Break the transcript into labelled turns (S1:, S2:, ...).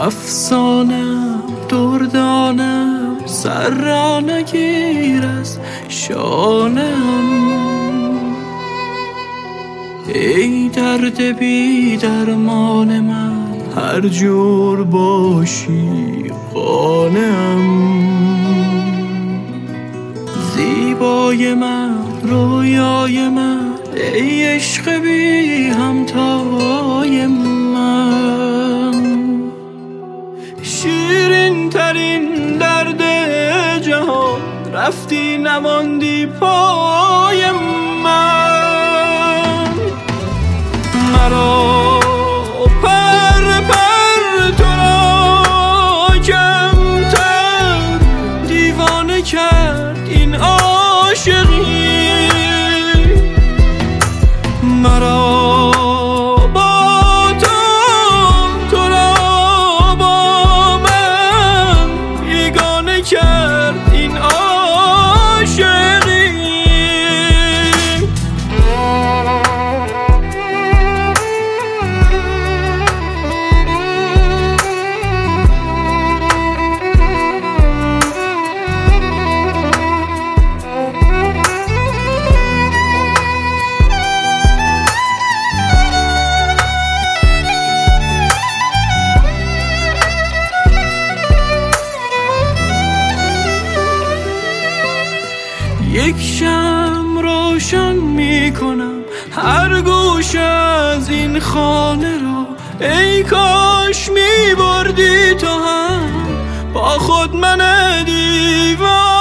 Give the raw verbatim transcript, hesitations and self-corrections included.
S1: افسانم دردانم سر را نگیر از شانم. ای درد بی درمان من هر جور باشی قانم. زیبای من رویای من ای عشق بی همتای من. شیرین ترین درد جهان رفتی نماندی پای من. مرا پر پر تو را کمتر دیوانه کرد این عاشقی. مرا با تو تو را با من بیگانه کرد این عاشقی. یک شمع روشن می کنم هر گوش از این خانه را. ای کاش می بردی تو هم با خود من دیوانه